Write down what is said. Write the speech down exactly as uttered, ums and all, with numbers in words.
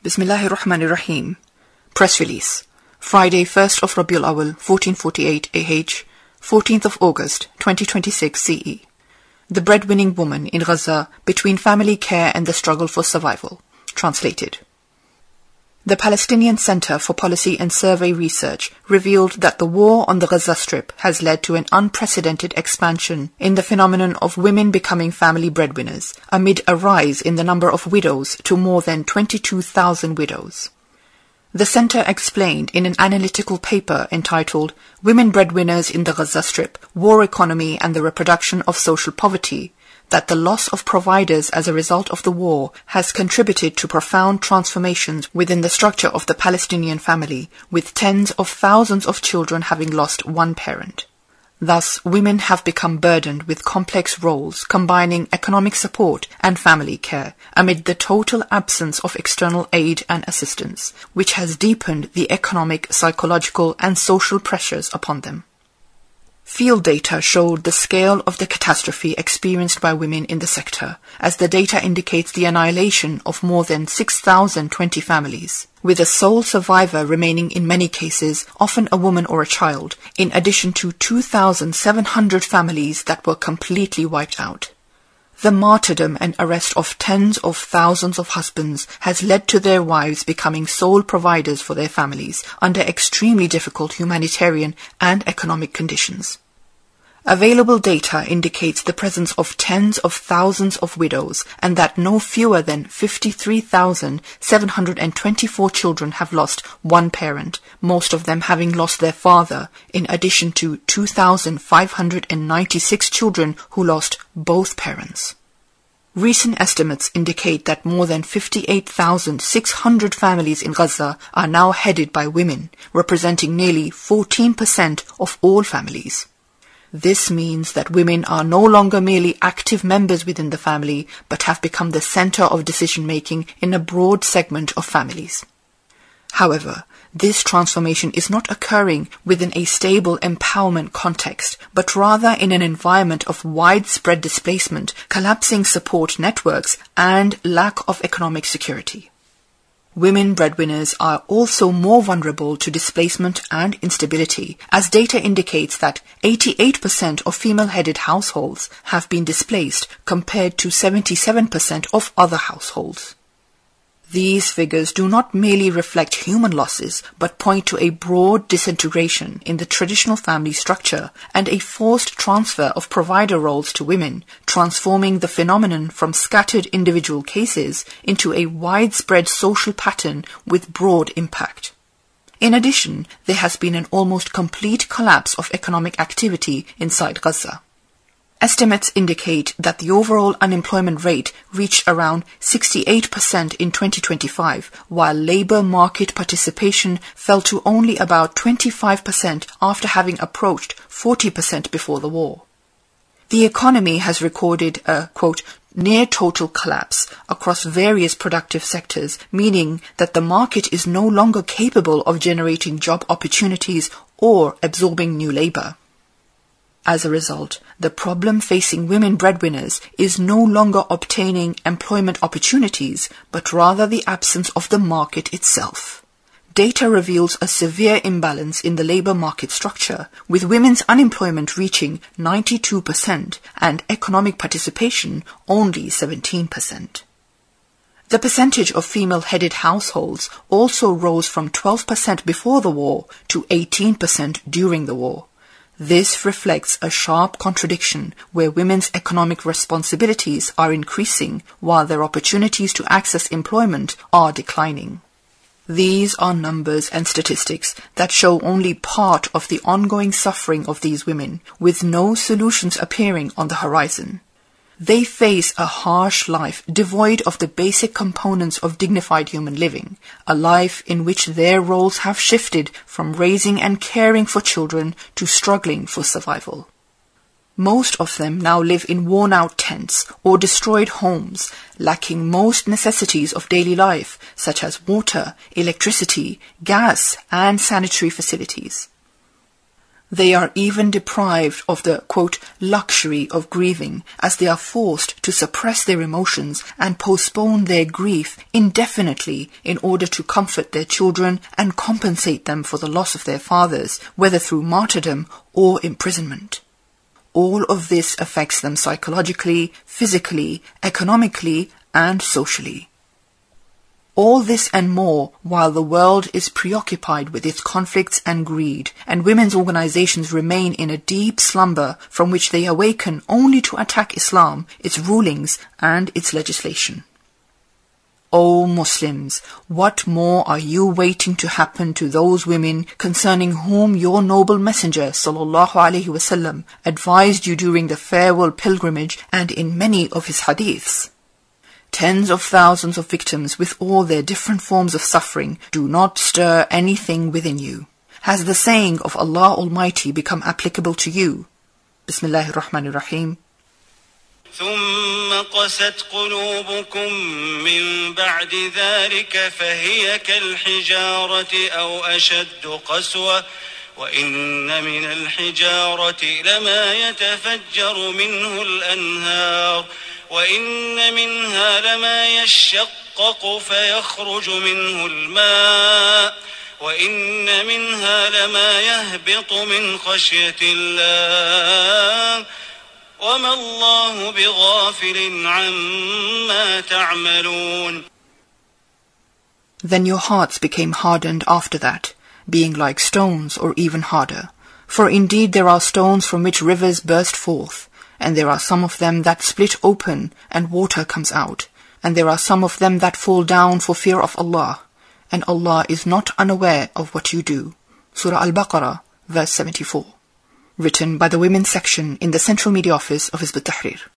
Bismillahirrahmanirrahim. Press release. Friday, first of Rabiul Awal, fourteen forty-eight A H, fourteenth of August, twenty twenty-six C E. The breadwinning woman in Gaza between family care and the struggle for survival. Translated. The Palestinian Center for Policy and Survey Research revealed that the war on the Gaza Strip has led to an unprecedented expansion in the phenomenon of women becoming family breadwinners, amid a rise in the number of widows to more than twenty-two thousand widows. The center explained in an analytical paper entitled Women Breadwinners in the Gaza Strip, War Economy and the Reproduction of Social Poverty, that the loss of providers as a result of the war has contributed to profound transformations within the structure of the Palestinian family, with tens of thousands of children having lost one parent. Thus, women have become burdened with complex roles combining economic support and family care, amid the total absence of external aid and assistance, which has deepened the economic, psychological and social pressures upon them. Field data showed the scale of the catastrophe experienced by women in the sector, as the data indicates the annihilation of more than six thousand twenty families, with a sole survivor remaining in many cases, often a woman or a child, in addition to two thousand seven hundred families that were completely wiped out. The martyrdom and arrest of tens of thousands of husbands has led to their wives becoming sole providers for their families under extremely difficult humanitarian and economic conditions. Available data indicates the presence of tens of thousands of widows and that no fewer than fifty-three thousand seven hundred twenty-four children have lost one parent, most of them having lost their father, in addition to two thousand five hundred ninety-six children who lost both parents. Recent estimates indicate that more than fifty-eight thousand six hundred families in Gaza are now headed by women, representing nearly fourteen percent of all families. This means that women are no longer merely active members within the family, but have become the center of decision-making in a broad segment of families. However, this transformation is not occurring within a stable empowerment context, but rather in an environment of widespread displacement, collapsing support networks, and lack of economic security. Women breadwinners are also more vulnerable to displacement and instability, as data indicates that eighty-eight percent of female-headed households have been displaced compared to seventy-seven percent of other households. These figures do not merely reflect human losses, but point to a broad disintegration in the traditional family structure and a forced transfer of provider roles to women, transforming the phenomenon from scattered individual cases into a widespread social pattern with broad impact. In addition, there has been an almost complete collapse of economic activity inside Gaza. Estimates indicate that the overall unemployment rate reached around sixty-eight percent in twenty twenty-five, while labour market participation fell to only about twenty-five percent after having approached forty percent before the war. The economy has recorded a, quote, near total collapse across various productive sectors, meaning that the market is no longer capable of generating job opportunities or absorbing new labour. As a result, the problem facing women breadwinners is no longer obtaining employment opportunities, but rather the absence of the market itself. Data reveals a severe imbalance in the labour market structure, with women's unemployment reaching ninety-two percent and economic participation only seventeen percent. The percentage of female-headed households also rose from twelve percent before the war to eighteen percent during the war. This reflects a sharp contradiction where women's economic responsibilities are increasing while their opportunities to access employment are declining. These are numbers and statistics that show only part of the ongoing suffering of these women, with no solutions appearing on the horizon. They face a harsh life devoid of the basic components of dignified human living, a life in which their roles have shifted from raising and caring for children to struggling for survival. Most of them now live in worn-out tents or destroyed homes, lacking most necessities of daily life, such as water, electricity, gas, and sanitary facilities. They are even deprived of the, quote, luxury of grieving, as they are forced to suppress their emotions and postpone their grief indefinitely in order to comfort their children and compensate them for the loss of their fathers, whether through martyrdom or imprisonment. All of this affects them psychologically, physically, economically, and socially. All this and more while the world is preoccupied with its conflicts and greed, and women's organizations remain in a deep slumber from which they awaken only to attack Islam, its rulings, and its legislation. O Muslims, what more are you waiting to happen to those women concerning whom your noble messenger sallallahu alaihi wasallam advised you during the farewell pilgrimage and in many of his hadiths? Tens of thousands of victims with all their different forms of suffering do not stir anything within you. Has the saying of Allah Almighty become applicable to you? Bismillahir Rahmanir Rahim. ثم قست قلوبكم من بعد ذلك فهي كالحجارة أو أشد قسوة وإن من الحجارة لما يتفجر منه الأنهار وإن منها لما يشقق فيخرج منه الماء وإن منها لما يهبط من خشية الله وما الله بغافل عما تعملون. Then your hearts became hardened after that, being like stones or even harder. For indeed there are stones from which rivers burst forth, and there are some of them that split open and water comes out, and there are some of them that fall down for fear of Allah, and Allah is not unaware of what you do. Surah Al-Baqarah, verse seventy-four. Written by the Women's Section in the Central Media Office of Hizb ut-Tahrir.